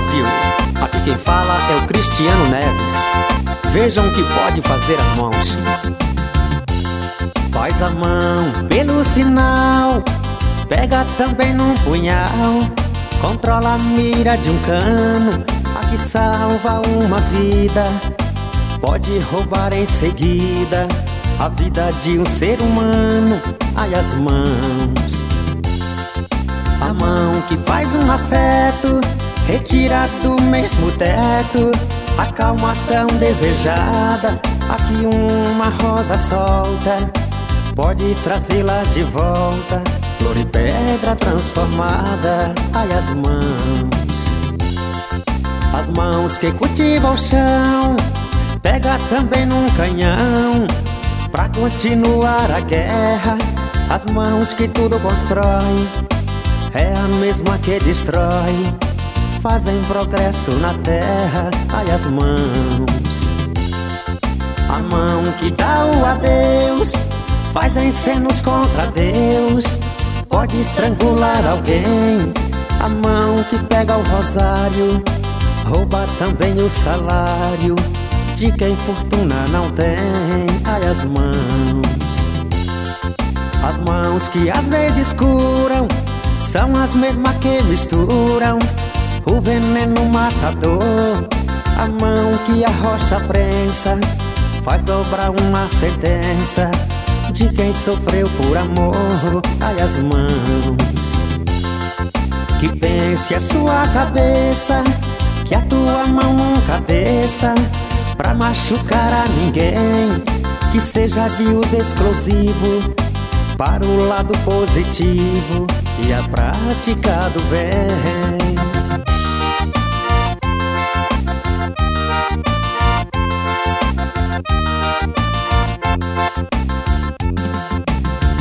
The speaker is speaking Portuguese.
Brasil. Aqui quem fala é o Cristiano Neves. Vejam o que pode fazer as mãos. Faz a mão pelo sinal, pega também num punhal, controla a mira de um cano, aqui salva uma vida. Pode roubar em seguida a vida de um ser humano. Ai, as mãos. A mão que faz um afeto, retira do mesmo teto a calma tão desejada. Aqui uma rosa solta pode trazê-la de volta, flor e pedra transformada. Ai, as mãos. As mãos que cultivam o chão, pega também num canhão pra continuar a guerra. As mãos que tudo constrói, é a mesma que destrói, fazem progresso na terra. Ai, as mãos. A mão que dá o adeus, faz encenos contra Deus, pode estrangular alguém. A mão que pega o rosário, rouba também o salário de quem fortuna não tem. Ai, as mãos. As mãos que às vezes curam, são as mesmas que misturam o veneno matador. A mão que a rocha prensa, faz dobrar uma sentença de quem sofreu por amor. Ai, as mãos. Que pense a sua cabeça, que a tua mão nunca desça pra machucar a ninguém, que seja de uso exclusivo para o lado positivo e a prática do bem.